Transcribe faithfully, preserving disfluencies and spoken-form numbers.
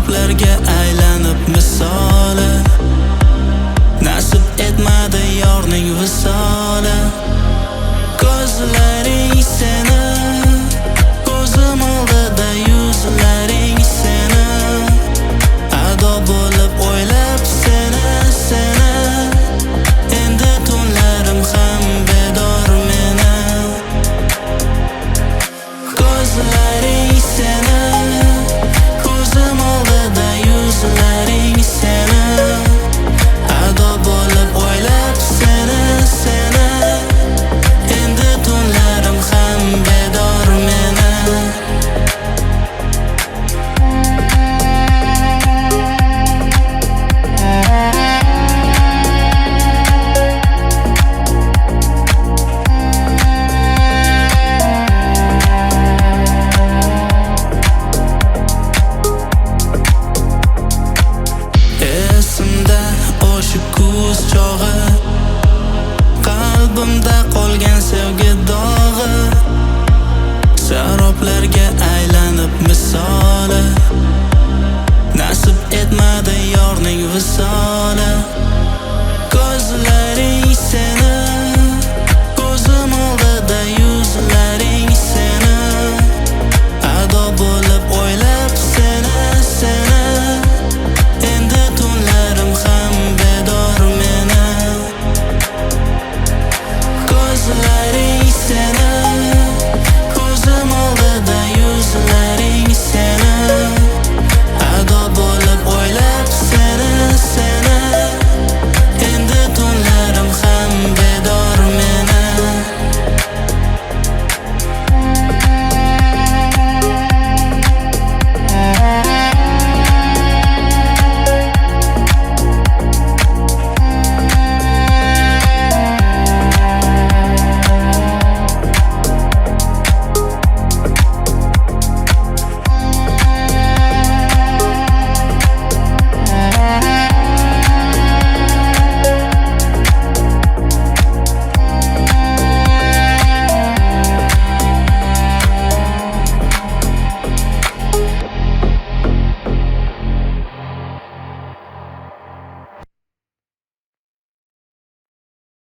Sharoblarga aylanib misoli, nasib etmadi yorning visoli. Ko'zlaring seni, ko'zim oldida yuzlaring seni, ado bo'lib o'ylab seni, seni. Endi tunlarim ham bedor meni. Ko'zlaring seni, ko'zim oldida yuzlaring seni, ado bo'lib o'ylab seni, seni. Endi tunlarim ham bedor meni. Esimda o'sha kuz chog'i, qalbimda qolgan sevgi dog'i. Sharoblarga aylanib misoli, nasib etmadi yorning visoli.